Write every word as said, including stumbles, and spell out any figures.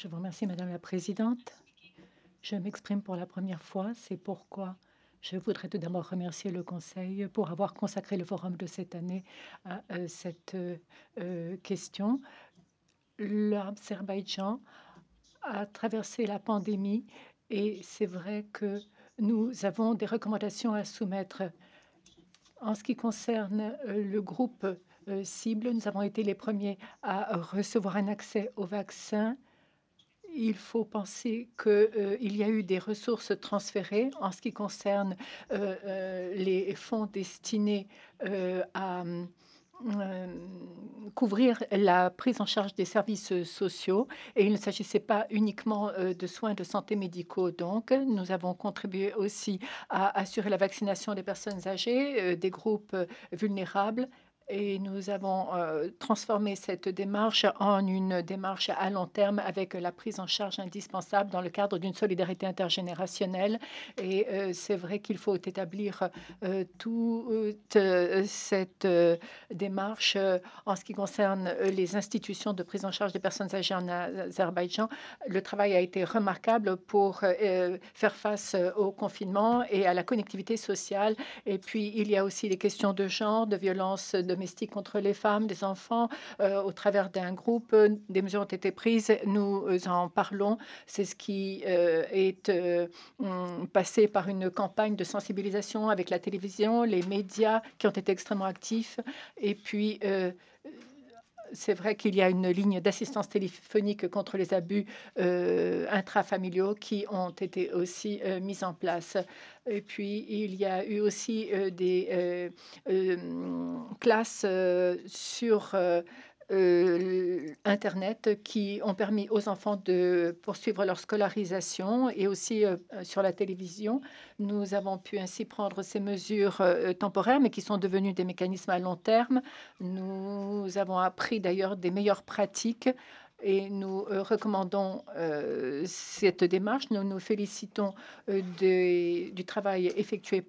Je vous remercie, Madame la Présidente. Je m'exprime pour la première fois, c'est pourquoi je voudrais tout d'abord remercier le Conseil pour avoir consacré le forum de cette année à euh, cette euh, euh, question. L'Azerbaïdjan a traversé la pandémie et c'est vrai que nous avons des recommandations à soumettre. En ce qui concerne euh, le groupe euh, cible, nous avons été les premiers à recevoir un accès au vaccin. Il faut penser qu'il y a eu des ressources transférées en ce qui concerne euh, euh, les fonds destinés euh, à euh, couvrir la prise en charge des services sociaux. Et il ne s'agissait pas uniquement euh, de soins de santé médicaux. Donc, nous avons contribué aussi à assurer la vaccination des personnes âgées, euh, des groupes euh, vulnérables. Et nous avons euh, transformé cette démarche en une démarche à long terme avec la prise en charge indispensable dans le cadre d'une solidarité intergénérationnelle. Et euh, c'est vrai qu'il faut établir euh, toute euh, cette euh, démarche euh, en ce qui concerne euh, les institutions de prise en charge des personnes âgées en Azerbaïdjan. Le travail a été remarquable pour euh, faire face euh, au confinement et à la connectivité sociale. Et puis, il y a aussi les questions de genre, de violence domestique contre les femmes, des enfants. Euh, au travers d'un groupe, euh, des mesures ont été prises. Nous euh, en parlons. C'est ce qui euh, est euh, hum, passé par une campagne de sensibilisation avec la télévision, les médias qui ont été extrêmement actifs. Et puis, euh, c'est vrai qu'il y a une ligne d'assistance téléphonique contre les abus euh, intrafamiliaux qui ont été aussi euh, mises en place. Et puis, il y a eu aussi euh, des euh, euh, classes euh, sur euh, euh, Internet qui ont permis aux enfants de poursuivre leur scolarisation et aussi euh, sur la télévision. Nous avons pu ainsi prendre ces mesures euh, temporaires, mais qui sont devenues des mécanismes à long terme. Nous avons appris d'ailleurs des meilleures pratiques et nous euh, recommandons euh, cette démarche. Nous nous félicitons euh, des- du travail effectué